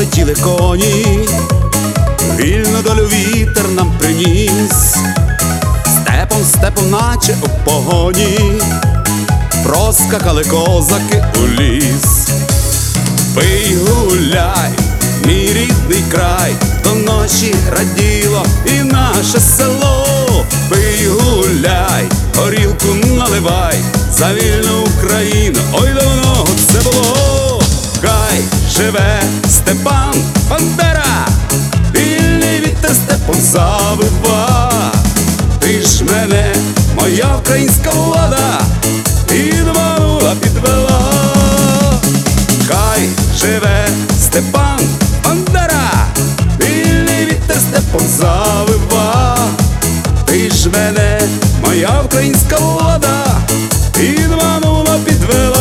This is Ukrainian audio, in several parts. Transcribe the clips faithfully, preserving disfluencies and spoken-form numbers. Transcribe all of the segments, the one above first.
полетіли коні, вільну долю вітер нам приніс, степом, степом, наче у погоні, проскакали козаки у ліс. Пий, гуляй, мій рідний край, до ночі раділо і наше село. Пий, гуляй, горілку наливай, за вільну Україну, ой, давно це було. Хай живе Степан Бандера, вільний вітер степом завива. Ти ж мене, моя українська влада, підманула, підвела. Хай живе Степан Бандера, вільний вітер степом завива. Ти ж мене, моя українська влада, підманула, підвела.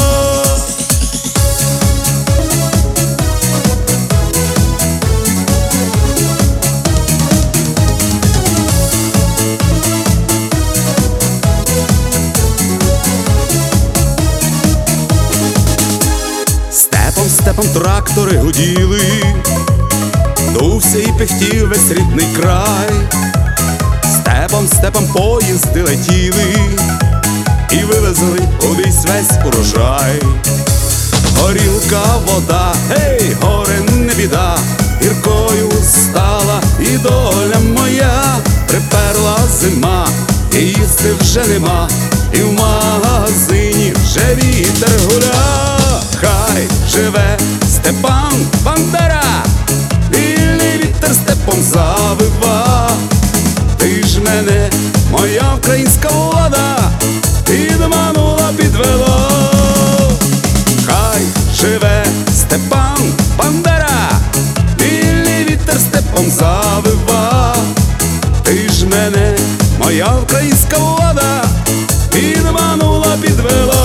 Степом, степом трактори гуділи, дувся і пихтів весь рідний край. Степом, степом поїзди летіли і вивезли кудись весь урожай. Горілка, вода, гей, горе не біда, гіркою стала і доля моя. Приперла зима, і їсти вже нема, і в магазині вже вітер гуля. Хай живе Степан Бандера, вільний вітер степом завива. Ти ж мене, моя українська влада, підманула, підвела. Хай живе Степан Бандера, вільний вітер степом завива. Ти ж мене, моя українська влада, підманула, підвела.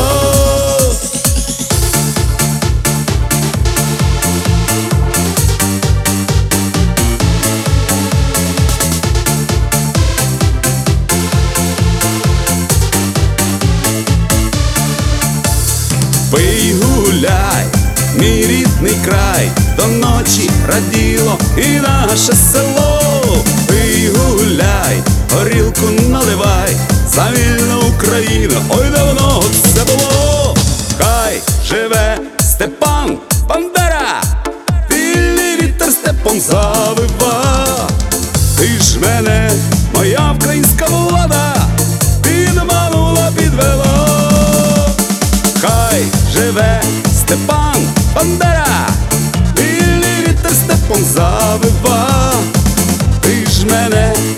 Пий, гуляй, мій рідний край, до ночі раділо і наше село. Пий, гуляй, горілку наливай, за вільну Україну, ой, давно це було. Хай живе Степан Бандера, вільний вітер степом завива. Ти ж мене, моя українська влада, підманула, підвела. Хай живе Степан Бандера, вільний вітер степом завива. Ти ж мене,